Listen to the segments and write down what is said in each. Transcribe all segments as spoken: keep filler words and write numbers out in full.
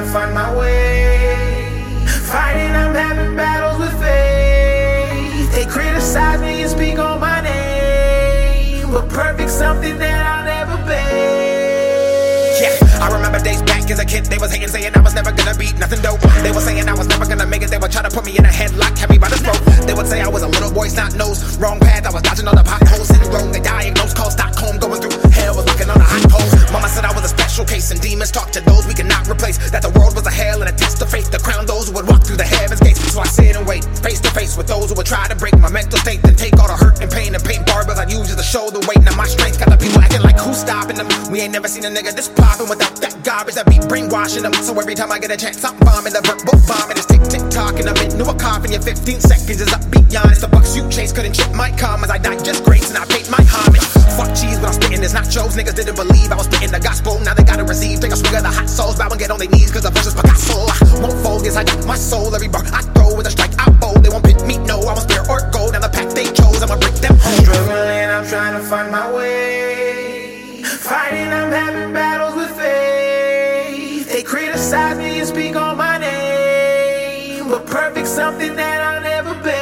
to find my way. Fighting, I'm having battles with faith. They criticize me and speak on my name, but perfect's something that I'll never be. Yeah, I remember days back as a kid, they was hating, saying I was never gonna beat nothing dope. They were saying I was never gonna make it, they would try to put me in a headlock, have me by the throat. They would say I was a little boy, snot nose, wrong path, I was dodging all the potholes. Syndrome, they diagnosed, called Stockholm, going through hell, was looking on a hot pole. Mama said I was a special case, and demons talk to those we cannot replace. That the world was a hell and a test of faith, to crown those who would walk through the heaven's gates. So I sit and wait, face to face with those who would try to break my mental state, then take all the hurt and pain and paint barbers I use as a shoulder weight. Now my strength got the people acting like who's stopping them. We ain't never seen a nigga this poppin' without that garbage that be brainwashing them. So every time I get a chance, I'm bombing the verbal bombing. It's tick tick tock and I'm into a coffin. Your fifteen seconds is up beyond. It's the bucks you chase couldn't chip my commas. I died just grace and I paid my homage. Fuck cheese when I'm spitting this nachos. Niggas didn't believe I was spitting the gospel. Now they gotta receive. Take a swig of the hot souls. Bow and get on their knees cause the verse is Picasso. I won't fold cause I got my soul. Every bar I throw with a strike I bold. They won't pit me, no. I was spear or gold. Now the pack they chose, I'ma break them home. Struggling, I'm trying to find my way. Fighting, I'm having battles with faith. They criticize me and speak on my name, but perfect's something that I'll never be.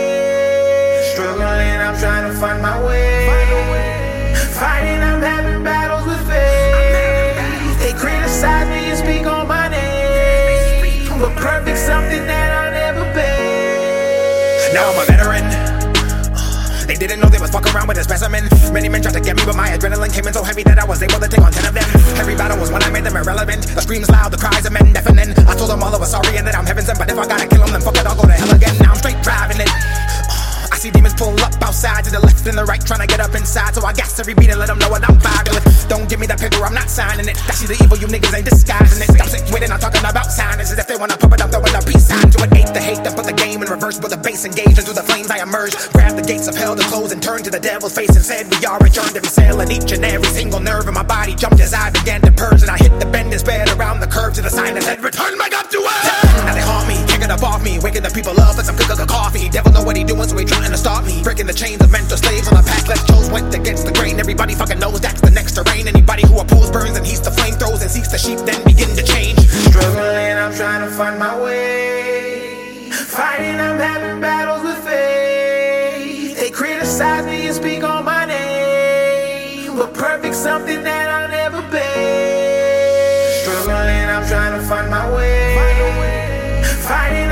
Struggling, I'm trying to find my way. Fighting, I'm having battles with faith. They criticize me and speak on my name, but perfect's something that I'll never be. Now I'm a veteran. They didn't know they was fucking around with a specimen. Many men tried to get me, but my adrenaline came in so heavy that I was able to take on ten of them. Every battle was when I made them irrelevant. The screams loud, the cries of men deafening. I told them all I was sorry and that I'm heaven sent, but if I gotta kill them, then fuck it, I'll go to hell again. Now I'm straight driving it. I see demons pull up outside to the left and the right, trying to get up inside. So I gas every beat and let them know what I'm vibing with. Don't give me that paper, I'm not signing it. That's the evil, you niggas ain't disguising it. I'm sick with it, I'm talking about signings. As if they wanna pump it up, throwing a peace sign to it. Hate the hate, then put the game in reverse. With the bass engaged into the flames I emerge. Grab the gates of hell to close and turn to the devil's face and said we are adjourned. Every cell and each and every single nerve in my body jumped as I began to purge. And I hit the bend and sped around the curve to the sign that said return back up to earth. Now they haunt me, kicking up off me, waking the people up with some cook of coffee. Devil know what he doing, so he trying to stop me. Breaking the chains of mental slaves on a path less chose, went against the grain. Everybody fucking knows that's the next terrain. Anybody who opposes burns and heats the flame, throws and seeks the sheep, then begin to change. Struggling, I'm trying to find my way. Fighting, I'm having battles with faith. They criticize me and speak on my name, but perfect's something that I'll never be. Struggling, I'm trying to find my way. Fighting,